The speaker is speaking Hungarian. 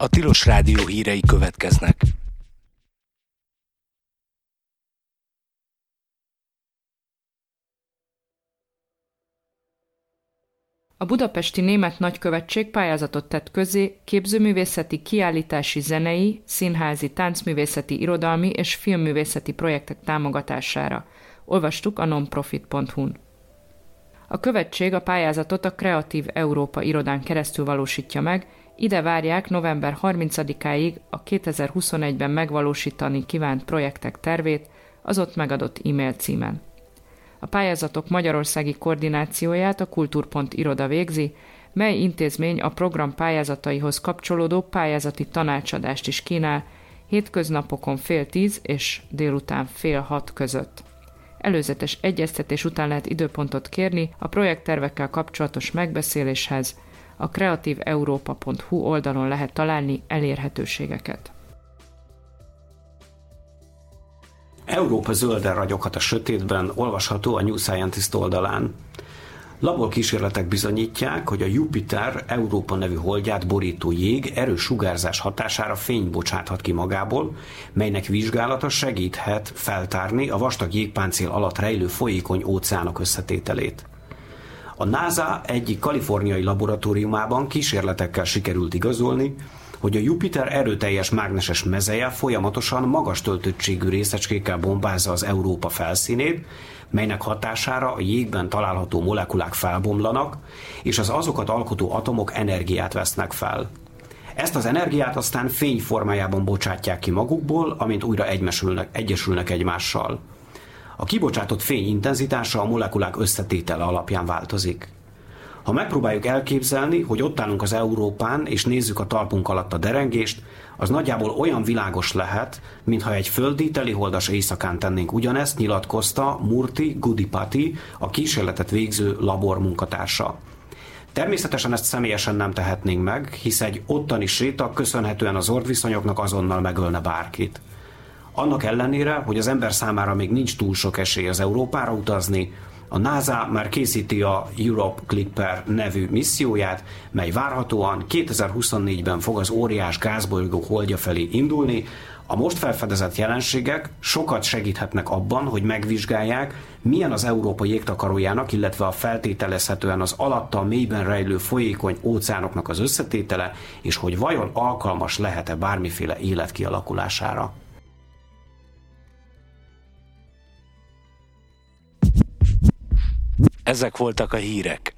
A Tilos Rádió hírei következnek. A budapesti német nagykövetség pályázatot tett közzé képzőművészeti, kiállítási, zenei, színházi, táncművészeti, irodalmi és filmművészeti projektek támogatására. Olvastuk a nonprofit.hu-n. A követség a pályázatot a Kreatív Európa irodán keresztül valósítja meg, ide várják november 30-áig a 2021-ben megvalósítani kívánt projektek tervét az ott megadott e-mail címen. A pályázatok magyarországi koordinációját a Kultur.iroda végzi, mely intézmény a program pályázataihoz kapcsolódó pályázati tanácsadást is kínál, hétköznapokon 9:30 és délután 5:30 között. Előzetes egyeztetés után lehet időpontot kérni a projekttervekkel kapcsolatos megbeszéléshez, a kreativeuropa.hu oldalon lehet találni elérhetőségeket. Európa zölden ragyoghat a sötétben, olvasható a New Scientist oldalán. Laborkísérletek bizonyítják, hogy a Jupiter Európa nevű holdját borító jég erős sugárzás hatására fényt bocsáthat ki magából, melynek vizsgálata segíthet feltárni a vastag jégpáncél alatt rejlő folyékony óceánok összetételét. A NASA egyik kaliforniai laboratóriumában kísérletekkel sikerült igazolni, hogy a Jupiter erőteljes mágneses mezeje folyamatosan magas töltöttségű részecskékkel bombázza az Európa felszínét, melynek hatására a jégben található molekulák felbomlanak, és az azokat alkotó atomok energiát vesznek fel. Ezt az energiát aztán fény formájában bocsátják ki magukból, amint újra egyesülnek egymással. A kibocsátott fény intenzitása a molekulák összetétele alapján változik. Ha megpróbáljuk elképzelni, hogy ott állunk az Európán, és nézzük a talpunk alatt a derengést, az nagyjából olyan világos lehet, mintha egy földi teliholdas éjszakán tennénk ugyanezt, nyilatkozta Murthy Gudipati, a kísérletet végző labor munkatársa. Természetesen ezt személyesen nem tehetnénk meg, hisz egy ottani séta köszönhetően az ordviszonyoknak azonnal megölne bárkit. Annak ellenére, hogy az ember számára még nincs túl sok esély az Európára utazni, a NASA már készíti a Europe Clipper nevű misszióját, mely várhatóan 2024-ben fog az óriás gázbolygó holdja felé indulni. A most felfedezett jelenségek sokat segíthetnek abban, hogy megvizsgálják, milyen az Európa jégtakarójának, illetve a feltételezhetően az alatta mélyben rejlő folyékony óceánoknak az összetétele, és hogy vajon alkalmas lehet-e bármiféle élet kialakulására. Ezek voltak a hírek.